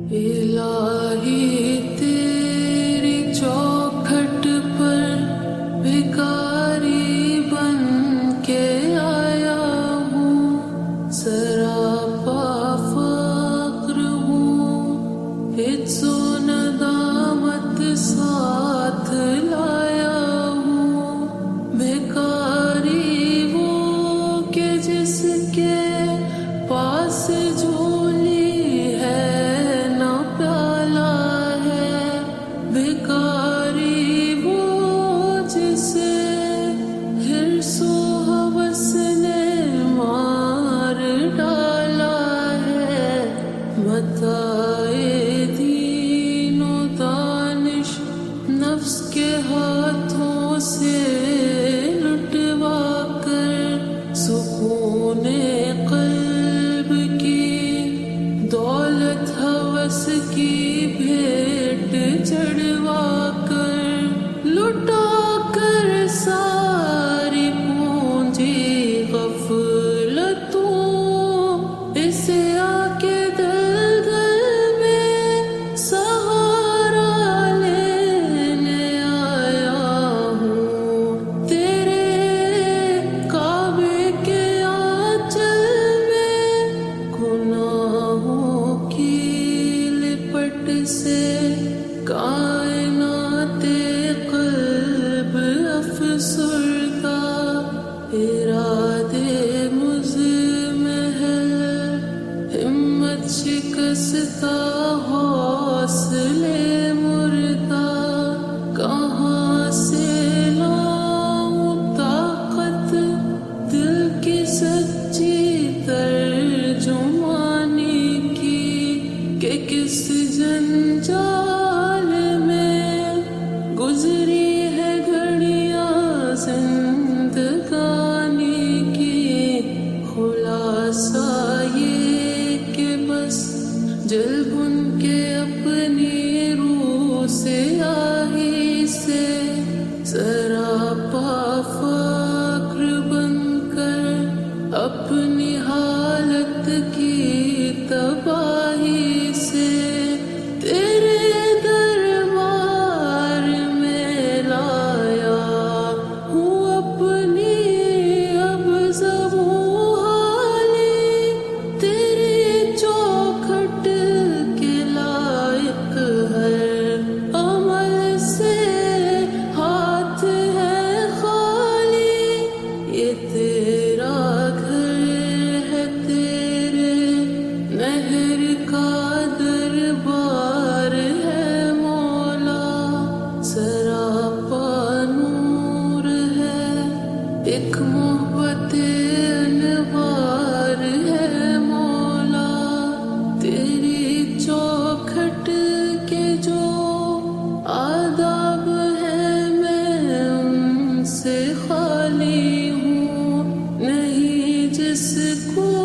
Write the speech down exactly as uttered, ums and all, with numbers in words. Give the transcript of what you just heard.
الہی تیری چوکھٹ پر بھکاری بن کے آیا ہوں، سراپا فقر ہوں، عجز و ندامت ساتھ لایا ہوں، بھکاری وہ کہ جس کے پاس جھولی ہے نہ پیالہ ہے، بھکاری وہ جسے حرص و ہوس نے مار ڈالا ہے، متاع دین و دانش نفس کے ہاتھوں سے لٹوا کر، سکون قلب کی دولت ہوس کی بھیٹ چڑھوا کر، لٹا کر ساری پونجی غفلتوں، اسے آ کے دل دل میں سہارا لینے آیا ہوں، تیرے کعبے کے آنچل میں گناہوں کی لپٹ سے کائنات قلب افسردہ، ارادے مزمحل ہمت شکستہ، حوصلے مردہ، کہاں سے لاؤں طاقت دل کی سچی ترجمانی کی، کہ کس جنجال میں گزری ہے گھڑیاں زندگانی کی، خلاصہ یہ کہ بس جل بن کے اپنی روح سے آہی سے، سراپا فقر بن کر اپنی حالت کی تباہی سے، تیرے دربار میں لایا ہوں اپنی اب زبوں حالی، تیری چوکھٹ کے لائق ہر عمل سے ہاتھ ہے خالی، یہ تیرا گھر ہے، تیرے نہر کا دربار ہے مولا، سراپا نور ہے، ایک محبت انوار ہے مولا، تیری چوکھٹ کے جو آداب ہیں میں ان سے خالی ہوں، نہیں جس کو